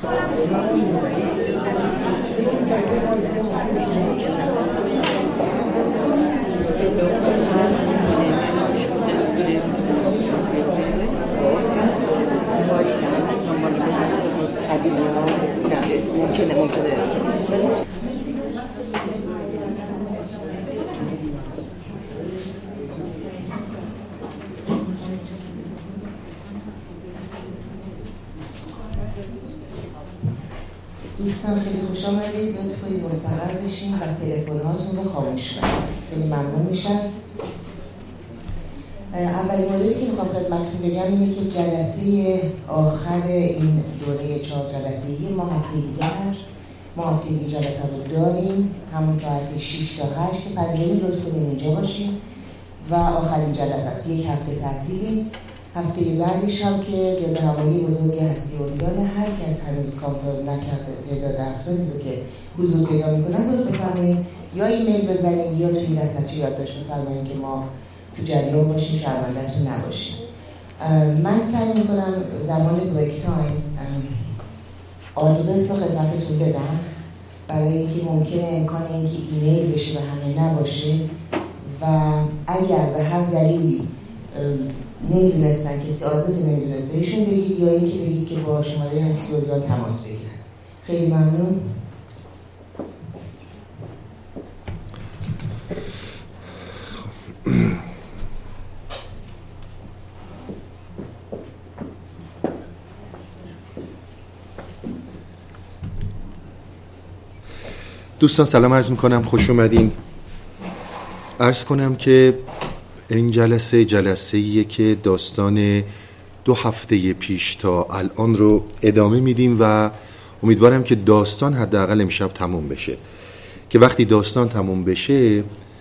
دوستان خیلی خوش آمدید. لطف کنید مستقر بشین و تلفن‌هاتون رو خاموش کنید. خیلی ممنون میشم. اولین موردی که میخوام خدمتتون بگم اینه که جلسه آخر این دوره 4 جلسه‌ای ما هفته دیگه هست. ما هفته دیگه جلسه رو داریم، همون ساعت 6 تا 8 که پنجمی لطف کنید اینجا باشیم و آخرین جلسه است. یک هفته تعطیلیم. هفته بعدش هم که جلوه هوایی بزرگ هستی اوریان هر کس هنوز کانفرم نکرده تعداد افرادی رو که حضور پیدا میکنن لطف بفرمایید یا ایمیل بزنید یا توی دفترچه یادداشت بفرمایید که ما تو جریان باشیم، شرمنده‌تون نباشیم. من سعی میکنم زمان بریک تایم آدرس رو خدمتتون بدم برای اینکه ممکنه امکان اینکه ایمیل بشه و همه نباشه و اگر به هر دلیلی نمیدونستن کسی آدرس نمیدونست بهشون بگید یا اینکه بگید که با شماره هستی اوریان تماس بگیرن. خیلی ممنون. دوستان سلام عرض میکنم، خوش اومدین. عرض کنم که این جلسه‌ایه که داستان 2 هفته پیش تا الان رو ادامه میدیم و امیدوارم که داستان حداقل امشب تموم بشه، که وقتی داستان تموم بشه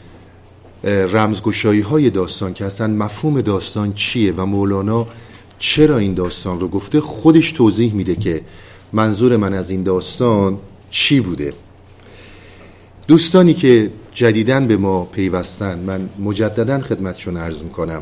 رمزگشایی های داستان که اصلا مفهوم داستان چیه و مولانا چرا این داستان رو گفته خودش توضیح میده که منظور من از این داستان چی بوده. دوستانی که جدیداً به ما پیوستن، من مجدداً خدمتشون عرض میکنم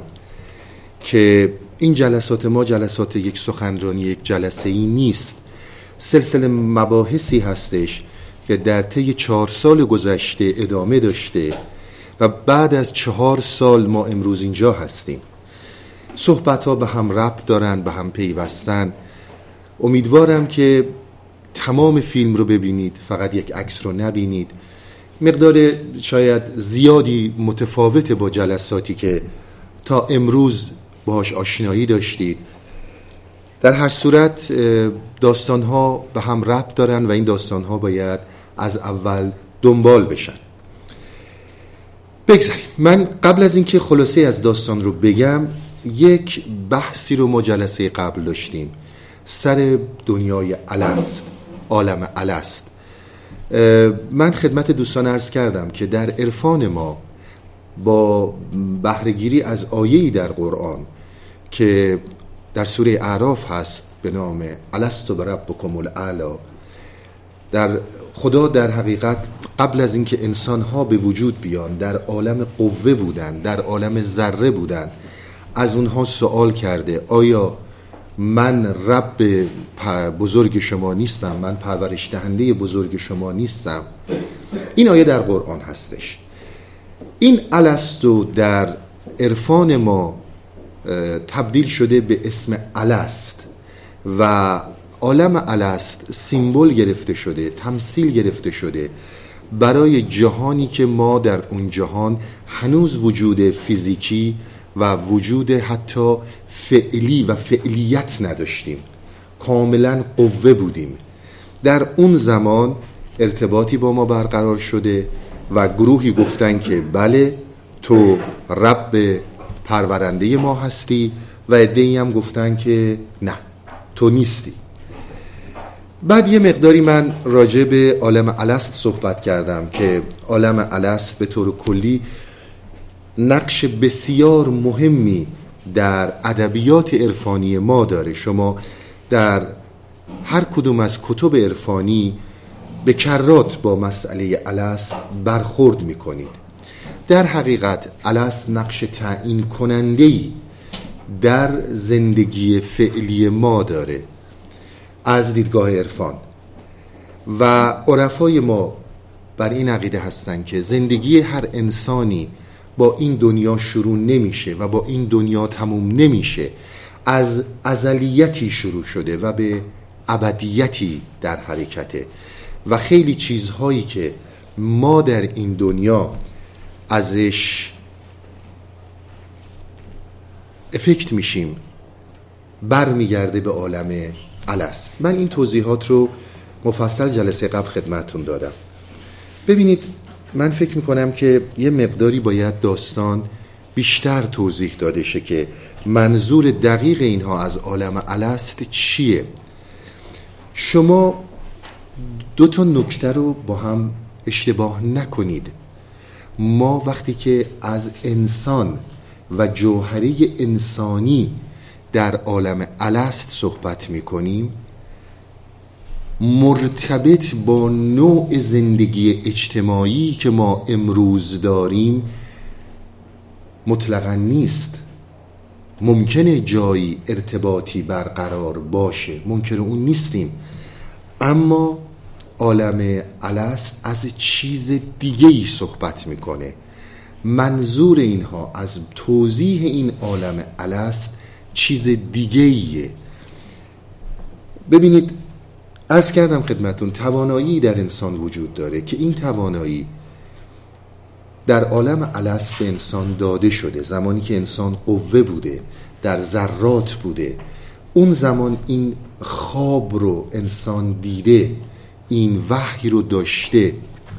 که این جلسات ما جلسات یک سخنرانی، یک جلسه‌ای نیست، سلسله مباحثی هستش که در طی 4 سال گذشته ادامه داشته و بعد از 4 سال ما امروز اینجا هستیم. صحبت‌ها به هم ربط دارن، به هم پیوستن. امیدوارم که تمام فیلم رو ببینید، فقط یک عکس رو نبینید. مقدار شاید زیادی متفاوته با جلساتی که تا امروز باهاش آشنایی داشتید. در هر صورت داستان‌ها به هم ربط دارن و این داستان‌ها باید از اول دنبال بشن. بگذاریم. من قبل از اینکه خلاصه از داستان رو بگم، یک بحثی رو ما جلسه قبل داشتیم سر دنیای الست، عالم الست. من خدمت دوستان عرض کردم که در عرفان ما با بهره‌گیری از آیه‌ای در قرآن که در سوره اعراف هست به نام الست بربکم الاعلی، در خدا در حقیقت قبل از اینکه انسان‌ها به وجود بیان در عالم قوه بودن، در عالم ذره بودن، از اونها سوال کرده آیا من رب بزرگ شما نیستم؟ من پرورش دهنده بزرگ شما نیستم؟ این آیه در قرآن هستش. این الستو در عرفان ما تبدیل شده به اسم الست و عالم الست سیمبل گرفته شده، تمثیل گرفته شده برای جهانی که ما در اون جهان هنوز وجود فیزیکی و وجود حتی فعلی و فعلیت نداشتیم، کاملا قوه بودیم. در اون زمان ارتباطی با ما برقرار شده و گروهی گفتن که بله تو رب پرورنده ما هستی و عده‌ای هم گفتن که نه تو نیستی. بعد یه مقداری من راجع به عالم الست صحبت کردم که عالم الست به طور کلی نقش بسیار مهمی در ادبیات عرفانی ما داره. شما در هر کدوم از کتب عرفانی به کرات با مسئله الست برخورد میکنید. در حقیقت الست نقش تعیین کننده‌ای در زندگی فعلی ما داره از دیدگاه عرفان. و عرفای ما بر این عقیده هستند که زندگی هر انسانی با این دنیا شروع نمیشه و با این دنیا تموم نمیشه، از ازلیتی شروع شده و به ابدیتی در حرکته و خیلی چیزهایی که ما در این دنیا ازش افکت میشیم برمیگرده به عالم الست. من این توضیحات رو مفصل جلسه قبل خدمتتون دادم. ببینید، من فکر میکنم که یه مقداری باید داستان بیشتر توضیح داده شه که منظور دقیق اینها از عالم الست چیه. شما دو تا نکته رو با هم اشتباه نکنید. ما وقتی که از انسان و جوهره انسانی در عالم الست صحبت میکنیم، مرتبط با نوع زندگی اجتماعی که ما امروز داریم مطلقاً نیست. ممکنه جایی ارتباطی برقرار باشه، منکر اون نیستیم، اما عالم الست از چیز دیگه‌ای صحبت میکنه. منظور اینها از توضیح این عالم الست چیز دیگه‌ایه. ببینید، عرض کردم خدمتون توانایی در انسان وجود داره که این توانایی در عالم الست به انسان داده شده. زمانی که انسان قوه بوده، در ذرات بوده، اون زمان این خواب رو انسان دیده، این وحی رو داشته.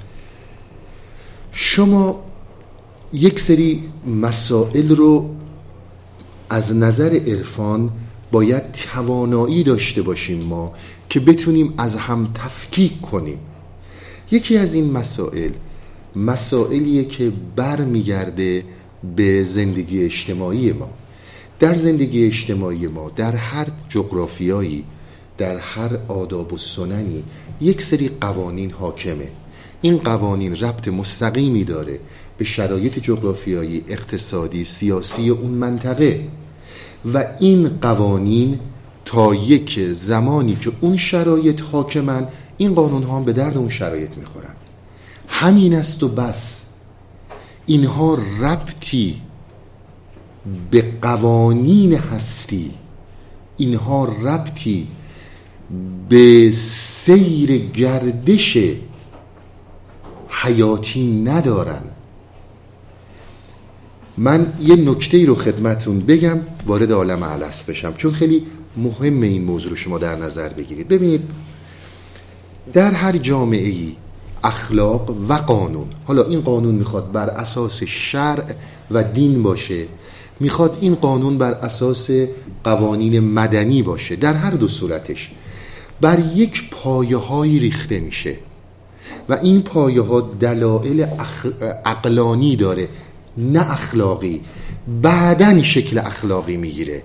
شما یک سری مسائل رو از نظر عرفان باید توانایی داشته باشیم ما که بتونیم از هم تفکیک کنیم. یکی از این مسائلیه که برمیگرده به زندگی اجتماعی ما. در زندگی اجتماعی ما در هر جغرافیایی، در هر آداب و سننی یک سری قوانین حاکمه. این قوانین ربط مستقیمی داره به شرایط جغرافیایی، اقتصادی، سیاسی اون منطقه و این قوانین تا یک زمانی که اون شرایط حاکمن، این قانون ها هم به درد اون شرایط میخورن. همین است و بس. اینها ربطی به قوانین هستی، اینها ربطی به سیر گردش حیاتی ندارن. من یه نکته رو خدمتون بگم وارد عالم الست بشم، چون خیلی مهمه این موضوع رو شما در نظر بگیرید. ببینید، در هر جامعه‌ای اخلاق و قانون، حالا این قانون میخواد بر اساس شرع و دین باشه، میخواد این قانون بر اساس قوانین مدنی باشه، در هر دو صورتش بر یک پایه‌هایی ریخته میشه و این پایه‌ها دلایل عقلانی داره، نه اخلاقی. بعدن شکل اخلاقی میگیره.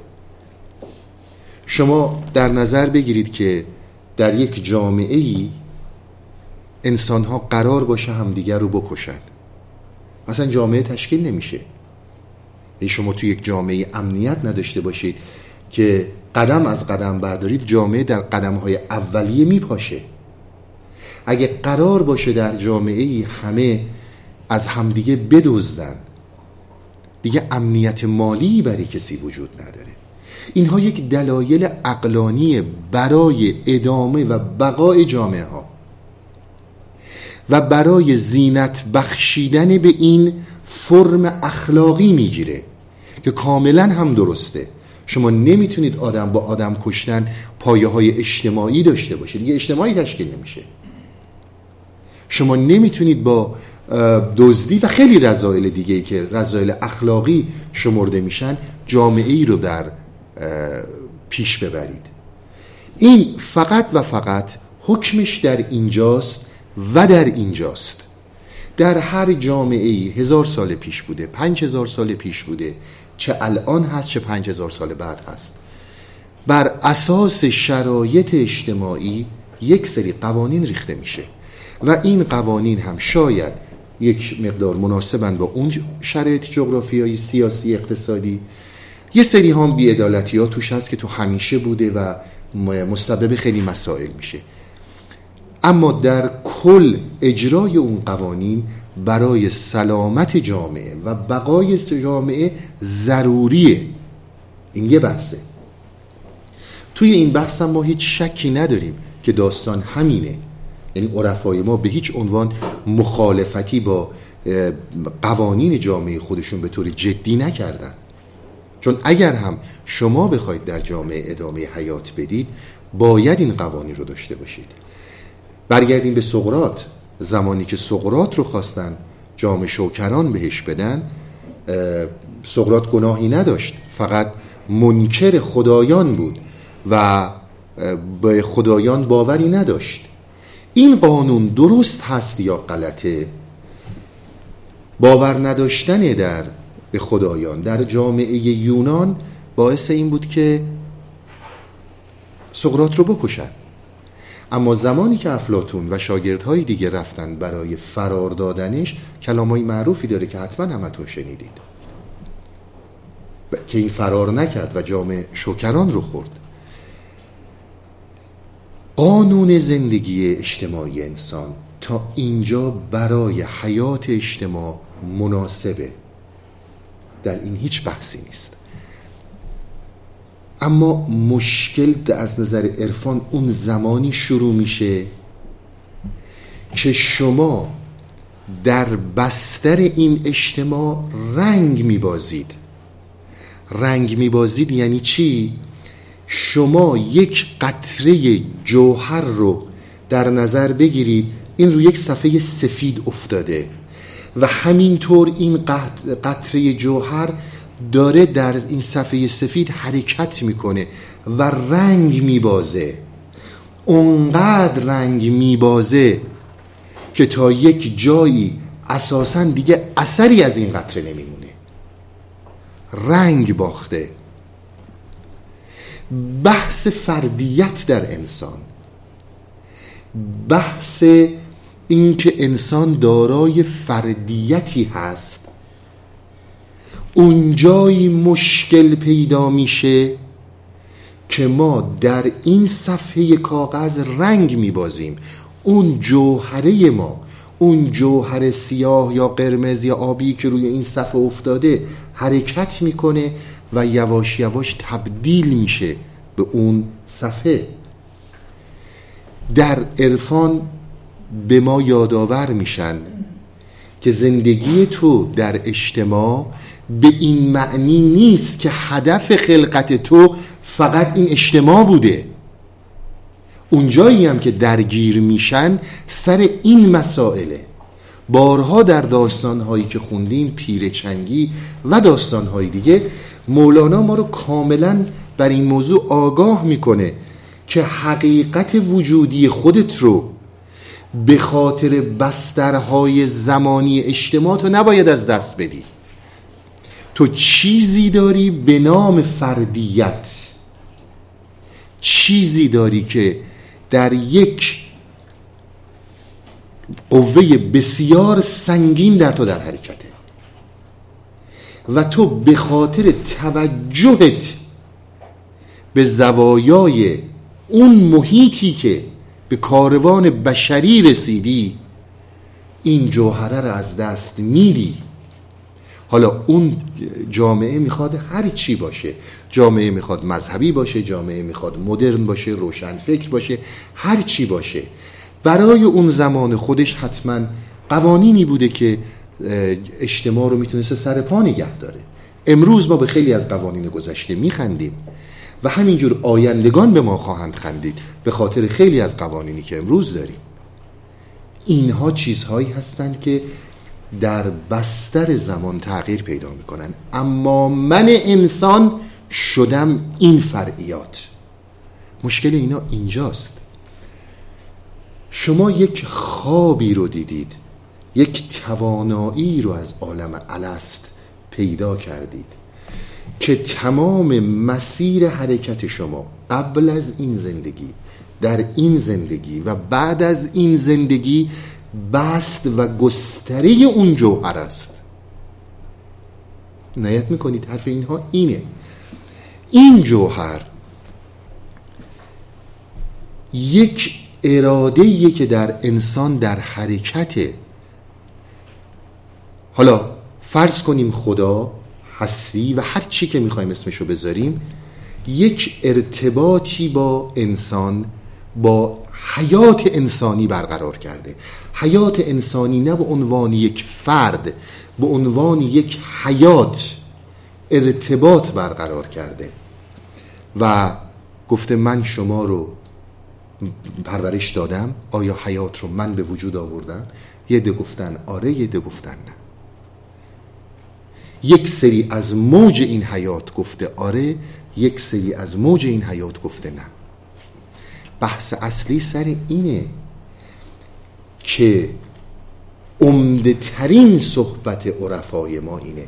شما در نظر بگیرید که در یک جامعه‌ای انسان‌ها قرار باشه همدیگر رو بکشن، مثلا جامعه تشکیل نمیشه. شما توی یک جامعه امنیت نداشته باشید که قدم از قدم بردارید، جامعه در قدم‌های اولیه میپاشه. اگه قرار باشه در جامعه‌ای همه از همدیگه بدزدن، دیگه امنیت مالی برای کسی وجود نداره. اینها یک دلایل عقلانی برای ادامه و بقای جامعه ها و برای زینت بخشیدن به این فرم اخلاقی میگیره که کاملا هم درسته. شما نمیتونید آدم با آدم کشتن پایه های اجتماعی داشته باشه، دیگه اجتماعی تشکیل نمیشه. شما نمیتونید با دزدی و خیلی رذایل دیگه‌ای که رذایل اخلاقی شمرده میشن جامعه‌ای رو در پیش ببرید. این فقط و فقط حکمش در اینجاست و در اینجاست. در هر جامعه‌ای 1000 سال پیش بوده، 5000 سال پیش بوده، چه الان هست چه 5000 سال بعد هست، بر اساس شرایط اجتماعی یک سری قوانین ریخته میشه و این قوانین هم شاید یک مقدار مناسبن با اون شرایط جغرافیایی، سیاسی، اقتصادی. یه سری هم بی‌عدالتی ها توش هست که تو همیشه بوده و مسبب خیلی مسائل میشه. اما در کل اجرای اون قوانین برای سلامت جامعه و بقای جامعه ضروریه. این یه بحثه. توی این بحث هم ما هیچ شکی نداریم که داستان همینه. یعنی عرفای ما به هیچ عنوان مخالفتی با قوانین جامعه خودشون به طور جدی نکردن. چون اگر هم شما بخواید در جامعه ادامه حیات بدید باید این قوانین رو داشته باشید. برگردیم به سقراط. زمانی که سقراط رو خواستن جام شوکران بهش بدن، سقراط گناهی نداشت، فقط منکر خدایان بود و به خدایان باوری نداشت. این قانون درست هست یا غلطه؟ باور نداشتن به خدایان در جامعه یونان باعث این بود که سقراط رو بکشن. اما زمانی که افلاطون و شاگردهای دیگه رفتن برای فرار دادنش، کلامای معروفی داره که حتما همتون شنیدید که این فرار نکرد و جام شوکران رو خورد. قانون زندگی اجتماعی انسان تا اینجا برای حیات اجتماع مناسبه، در این هیچ بحثی نیست. اما مشکل از نظر عرفان اون زمانی شروع میشه که شما در بستر این اجتماع رنگ میبازید. رنگ میبازید یعنی چی؟ شما یک قطره جوهر رو در نظر بگیرید، این رو یک صفحه سفید افتاده و همینطور این قطره جوهر داره در این صفحه سفید حرکت میکنه و رنگ میبازه. اونقدر رنگ میبازه که تا یک جایی اساساً دیگه اثری از این قطره نمیمونه. رنگ باخته. بحث فردیت در انسان، بحث این که انسان دارای فردیتی هست، اونجایی مشکل پیدا میشه که ما در این صفحه کاغذ رنگ میبازیم. اون جوهره ما، اون جوهر سیاه یا قرمز یا آبی که روی این صفحه افتاده حرکت میکنه و یواش یواش تبدیل میشه به اون صفحه. در عرفان به ما یادآور میشن که زندگی تو در اجتماع به این معنی نیست که هدف خلقت تو فقط این اجتماع بوده. اونجایی هم که درگیر میشن سر این مسائله. بارها در داستانهایی که خوندیم، پیرچنگی و داستانهای دیگه، مولانا ما رو کاملا بر این موضوع آگاه میکنه که حقیقت وجودی خودت رو به خاطر بسترهای زمانی اجتماع تو نباید از دست بدی. تو چیزی داری به نام فردیت، چیزی داری که در یک قوه بسیار سنگین در تو در حرکته و تو به خاطر توجهت به زوایای اون محیطی که به کاروان بشری رسیدی این جوهره رو از دست میدی. حالا اون جامعه میخواد هر چی باشه، جامعه میخواد مذهبی باشه، جامعه میخواد مدرن باشه، روشن فکر باشه، هر چی باشه، برای اون زمان خودش حتما قوانینی بوده که اجتماع رو میتونسته سر پا نگه داره. امروز ما به خیلی از قوانین گذشته میخندیم و همینجور آیندگان به ما خواهند خندید به خاطر خیلی از قوانینی که امروز داریم. اینها چیزهایی هستند که در بستر زمان تغییر پیدا میکنن. اما من انسان شدم این فرعیات. مشکل اینا اینجاست. شما یک خوابی رو دیدید، یک توانایی رو از عالم الست پیدا کردید که تمام مسیر حرکت شما قبل از این زندگی، در این زندگی و بعد از این زندگی بست و گستره اون جوهر است. عنایت میکنید حرف اینها اینه. این جوهر یک اراده‌ایه که در انسان در حرکته. حالا فرض کنیم خدا، هستی و هر چی که میخوایم اسمشو بذاریم، یک ارتباطی با انسان، با حیات انسانی برقرار کرده. حیات انسانی نه به عنوان یک فرد، به عنوان یک حیات ارتباط برقرار کرده و گفته من شما رو پرورش دادم. آیا حیات رو من به وجود آوردم؟ یه عده گفتن آره، یه عده گفتن نه. یک سری از موج این حیات گفته آره، یک سری از موج این حیات گفته نه. بحث اصلی سر اینه که عمده ترین صحبت عرفای ما اینه: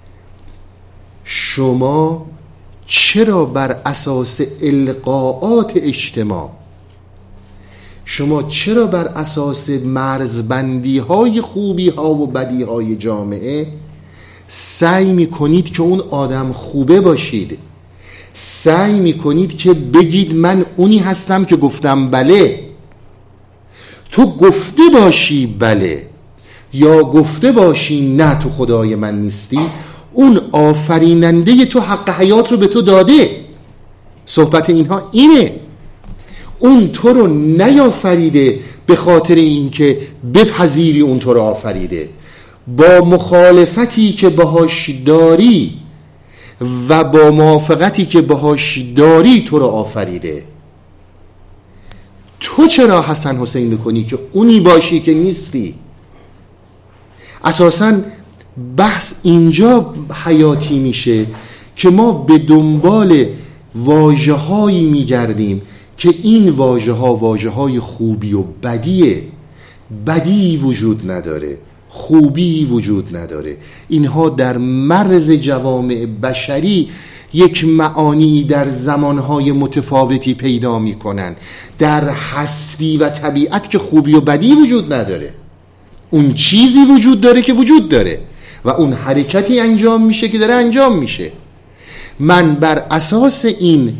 شما چرا بر اساس القاءات اجتماع، شما چرا بر اساس مرزبندی های خوبی ها و بدی های جامعه سعی میکنید که اون آدم خوبه باشید؟ سعی میکنید که بگید من اونی هستم که گفتم بله. تو گفته باشی بله یا گفته باشی نه تو خدای من نیستی، اون آفریننده تو حق حیات رو به تو داده. صحبت اینها اینه. اون تو رو نیافریده به خاطر اینکه بپذیری اون تو رو آفریده. با مخالفتی که باهاش داری و با موافقتی که باهاش داری تو رو آفریده. تو چرا حسن حسین میکنی که اونی باشی که نیستی؟ اساساً بحث اینجا حیاتی میشه که ما به دنبال واژه‌هایی میگردیم که این واژه‌ها واژه‌های خوبی و بدیه. بدی وجود نداره، خوبی وجود نداره. اینها در مرز جوامع بشری یک معانی در زمانهای متفاوتی پیدا میکنن. در هستی و طبیعت که خوبی و بدی وجود نداره، اون چیزی وجود داره که وجود داره و اون حرکتی انجام میشه که داره انجام میشه. من بر اساس این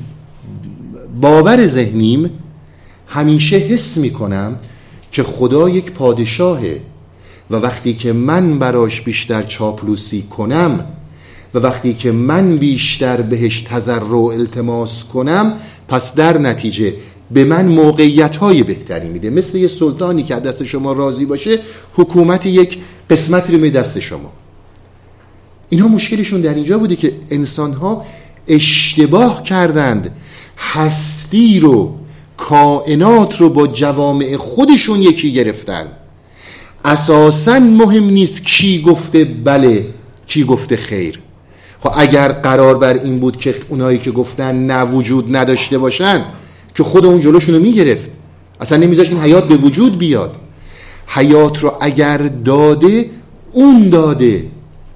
باور ذهنیم همیشه حس میکنم که خدا یک پادشاهه و وقتی که من براش بیشتر چاپلوسی کنم و وقتی که من بیشتر بهش تضرع و التماس کنم، پس در نتیجه به من موقعیت‌های بهتری میده. مثل یه سلطانی که دست شما راضی باشه، حکومت یک قسمت رو میده دست شما. اینها مشکلشون در اینجا بوده که انسان‌ها اشتباه کردند، هستی رو، کائنات رو با جوامع خودشون یکی گرفتن. اساساً مهم نیست کی گفته بله کی گفته خیر. خب اگر قرار بر این بود که اونایی که گفتن نه وجود نداشته باشن، که خود اون جلوشون رو میگرفت، اصلا نمیذاش این حیات به وجود بیاد. حیات رو اگر داده، اون داده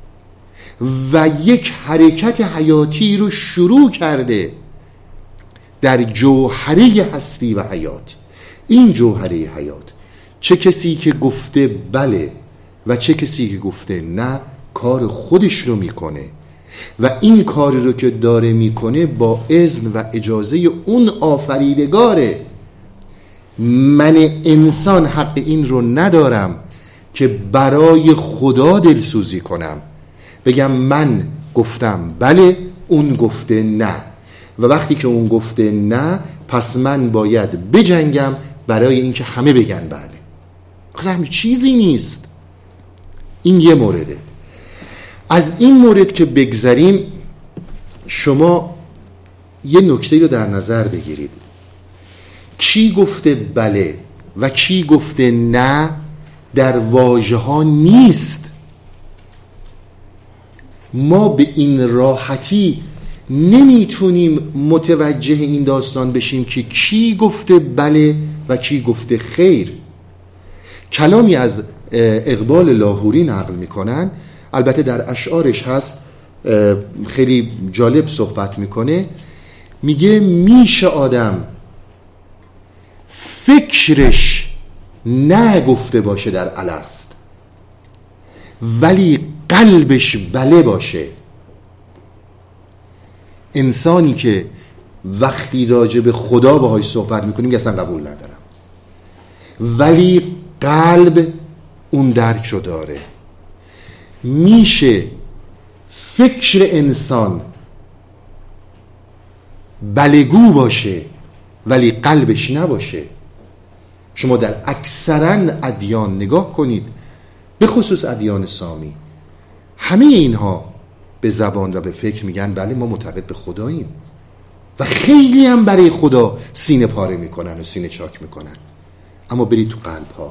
و یک حرکت حیاتی رو شروع کرده در جوهره هستی و حیات. این جوهره حیات، چه کسی که گفته بله و چه کسی که گفته نه، کار خودش رو میکنه و این کاری رو که داره میکنه با اذن و اجازه اون آفریدگاره. من انسان حق این رو ندارم که برای خدا دلسوزی کنم، بگم من گفتم بله اون گفته نه و وقتی که اون گفته نه پس من باید بجنگم برای اینکه همه بگن بله. اصلا همین چیزی نیست. این یه مورده. از این مورد که بگذریم، شما یه نکته رو در نظر بگیرید. کی گفته بله و کی گفته نه در واژه ها نیست. ما به این راحتی نمیتونیم متوجه این داستان بشیم که کی گفته بله و کی گفته خیر. کلامی از اقبال لاهوری نقل میکنن، البته در اشعارش هست، خیلی جالب صحبت میکنه. میگه میشه آدم فکرش نگفته باشه در الست ولی قلبش بله باشه. انسانی که وقتی راجع به خدا باهاش صحبت میکنیم که اصلا قبول ندارم، ولی قلب اون درک رو داره. میشه فکر انسان بلگو باشه ولی قلبش نباشه. شما در اکثرا ادیان نگاه کنید، به خصوص ادیان سامی، همه اینها به زبان و به فکر میگن بله ما معتقد به خداییم و خیلی هم برای خدا سینه پاره میکنن و سینه چاک میکنن، اما برید تو قلب ها.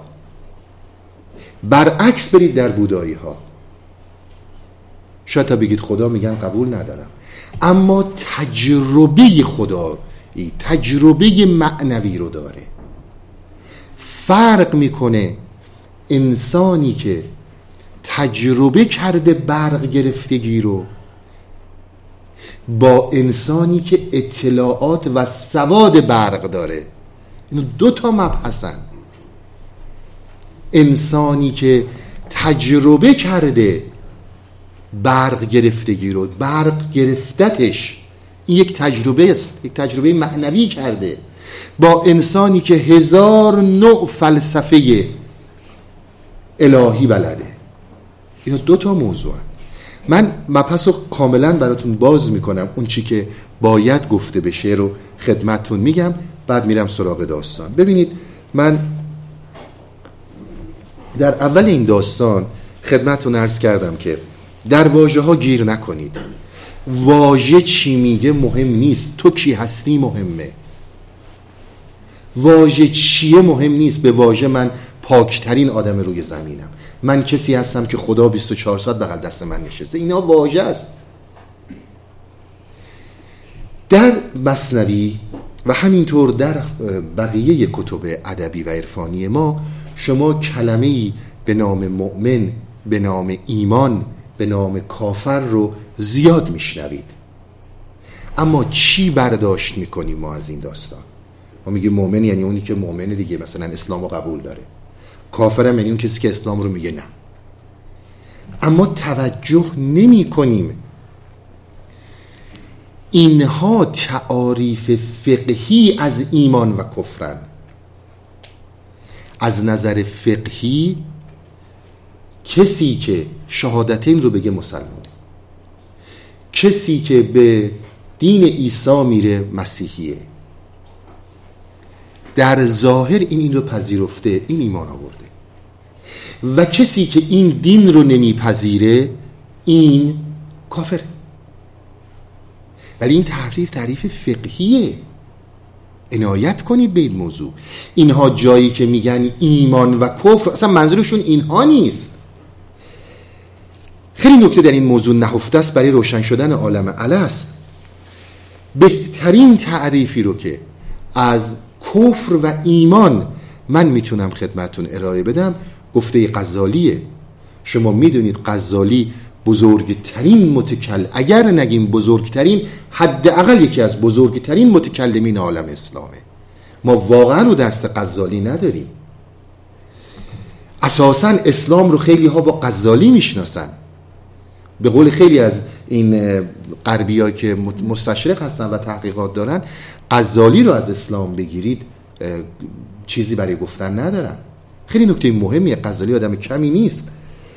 برعکس برید در بودایی ها، شاید تا بگید خدا میگن قبول ندارم، اما تجربه خدایی، تجربه معنوی رو داره. فرق میکنه انسانی که تجربه کرده برق گرفتگی رو با انسانی که اطلاعات و سواد برق داره. اینو دو تا مبحثن. انسانی که تجربه کرده برق گرفتگی رو، برق گرفتتش، این یک تجربه است، یک تجربه معنوی کرده، با انسانی که 1000 نوع فلسفه الهی بلده. اینا دو تا موضوع هست. من مبحث رو کاملا براتون باز میکنم، اون چی که باید گفته بشه رو خدمتتون میگم، بعد میرم سراغ داستان. ببینید من در اول این داستان خدمتتون عرض کردم که در واژه ها گیر نکنید. واژه چی میگه مهم نیست، تو کی هستی مهمه. واژه چیه مهم نیست. به واژه من پاکترین آدم روی زمینم، من کسی هستم که خدا 24 ساعت بغل دست من نشسته. اینا واژه است. در مثنوی و همینطور در بقیه کتب ادبی و عرفانی ما شما کلمه‌ای به نام مؤمن، به نام ایمان، به نام کافر رو زیاد میشنوید. اما چی برداشت میکنیم ما از این داستان؟ ما میگیم مؤمن یعنی اونی که مؤمنه دیگه، مثلا اسلام رو قبول داره. کافر هم یعنی اون کسی که اسلام رو میگه نه. اما توجه نمی کنیم اینها تعاریف فقهی از ایمان و کفرن. از نظر فقهی کسی که شهادتین رو بگه مسلمانه، کسی که به دین عیسی میره مسیحیه، در ظاهر این رو پذیرفته، این ایمان آورده. و کسی که این دین رو نمیپذیره این کافر. ولی این تعریف فقهیه. عنایت کنید به این موضوع. اینها جایی که میگن ایمان و کفر اصلا منظورشون اینها نیست. خیلی نکته در این موضوع نهفته است برای روشن شدن عالم الست. بهترین تعریفی رو که از کفر و ایمان من میتونم خدمتون ارائه بدم گفته غزالیه. شما میدونید غزالی بزرگترین اگر نگیم بزرگترین، حداقل یکی از بزرگترین متکلمین عالم اسلامه. ما واقعا رو دست غزالی نداریم. اساساً اسلام رو خیلی ها با غزالی میشناسن. به قول خیلی از این غربی‌ها که مستشرق هستن و تحقیقات دارن، غزالی رو از اسلام بگیرید چیزی برای گفتن ندارن. خیلی نکته مهمیه. غزالی آدم کمی نیست.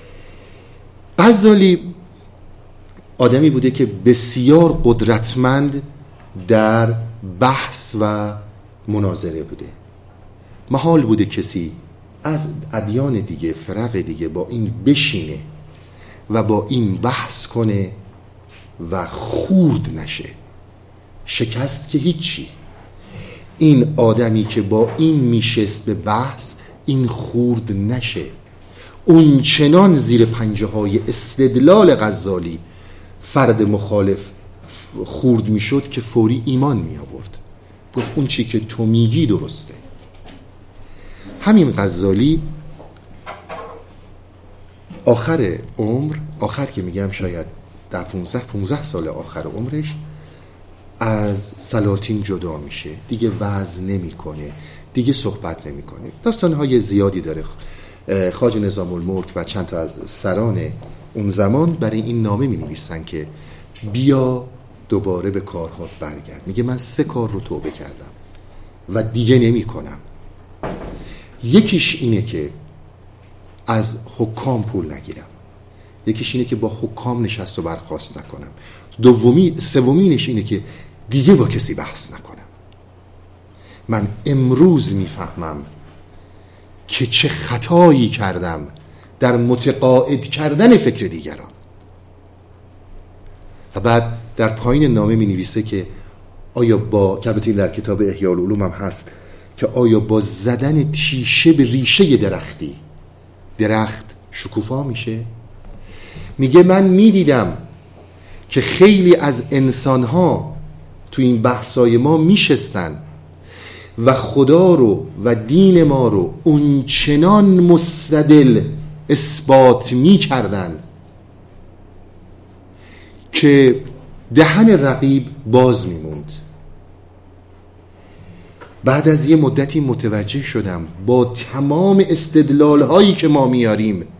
غزالی آدمی بوده که بسیار قدرتمند در بحث و مناظره بوده. محال بوده کسی از ادیان دیگه، فرق دیگه با این بشینه و با این بحث کنه و خورد نشه. شکست که هیچی. این آدمی که با این میشست به بحث، این خورد نشه. اون چنان زیر پنجه های استدلال غزالی فرد مخالف خورد میشد که فوری ایمان می آورد. گفت اون چی که تو میگی درسته. همین غزالی آخر عمر، آخر که میگم شاید در 15 سال آخر عمرش، از سلاطین جدا میشه. دیگه وعظ نمیکنه، دیگه صحبت نمیکنه. داستانهای زیادی داره. خواجه نظام الملک و چند تا از سران اون زمان برای این نامه می نویسن که بیا دوباره به کارهات برگرد. میگه من 3 کار رو توبه کردم و دیگه نمی کنم. یکیش اینه که از حکام پول نگیرم، یکیش اینه که با حکام نشست و برخاست نکنم، سومینش اینه که دیگه با کسی بحث نکنم. من امروز میفهمم که چه خطایی کردم در متقاعد کردن فکر دیگران. و بعد در پایین نامه می نویسه که آیا با، که البته در کتاب احیاء العلوم هم هست، که آیا با زدن تیشه به ریشه درخت شکوفا میشه؟ میگه من میدیدم که خیلی از انسانها تو این بحثای ما میشستن و خدا رو و دین ما رو اونچنان مستدل اثبات میکردن که دهن رقیب باز میموند. بعد از یه مدتی متوجه شدم با تمام استدلال هایی که ما میاریم